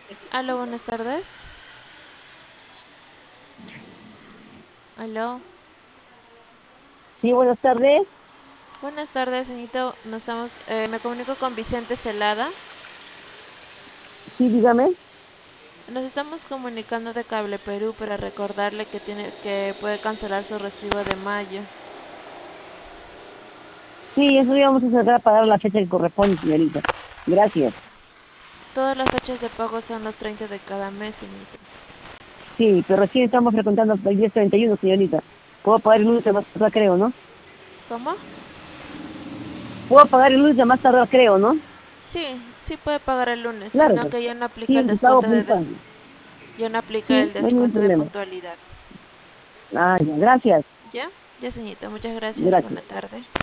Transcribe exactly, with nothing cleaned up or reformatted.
Aló, buenas tardes. Aló. Sí, buenas tardes. Buenas tardes, señorito. Nos estamos, eh, me comunico con Vicente Celada. Sí, dígame. Nos estamos comunicando de Cable Perú para recordarle que tiene, que puede cancelar su recibo de mayo. Sí, eso íbamos a cerrar para dar la fecha que corresponde, señorita. Gracias. Todas las fechas de pago son los treinta de cada mes, señorito. Sí, pero recién estamos frecuentando el día treinta y uno, señorita. Puedo pagar el lunes de más tardar, creo, ¿no? ¿Cómo? Puedo pagar el lunes de más tardar, creo, ¿no? Sí, sí puede pagar el lunes, Claro, sino pues. que ya no aplica Sí, el el pago descuento de puntual. des- ya no aplica el Sí, no hay ningún descuento de problema. puntualidad. Ah, ya, gracias. ¿Ya? Ya, señorito. Muchas gracias. Gracias. Buena tarde.